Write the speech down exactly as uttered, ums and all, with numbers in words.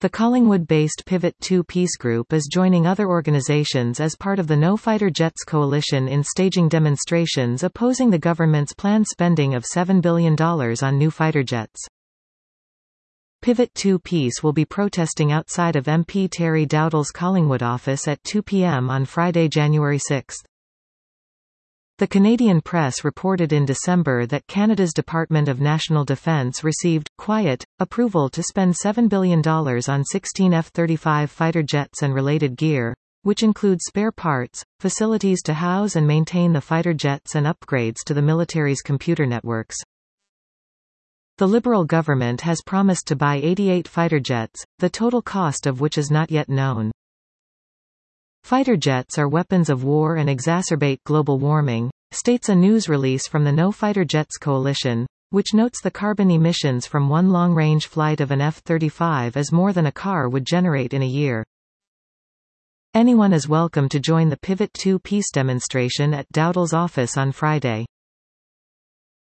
The Collingwood-based Pivot two Peace Group is joining other organizations as part of the No Fighter Jets Coalition in staging demonstrations opposing the government's planned spending of seven billion dollars on new fighter jets. Pivot two Peace will be protesting outside of M P Terry Dowdall's Collingwood office at two p m on Friday, January sixth. The Canadian press reported in December that Canada's Department of National Defence received, quiet, approval to spend seven billion dollars on sixteen F thirty-five fighter jets and related gear, which includes spare parts, facilities to house and maintain the fighter jets and upgrades to the military's computer networks. The Liberal government has promised to buy eighty-eight fighter jets, the total cost of which is not yet known. Fighter jets are weapons of war and exacerbate global warming, states a news release from the No Fighter Jets Coalition, which notes the carbon emissions from one long-range flight of an F thirty-five is more than a car would generate in a year. Anyone is welcome to join the Pivot two Peace demonstration at Dowdall's office on Friday.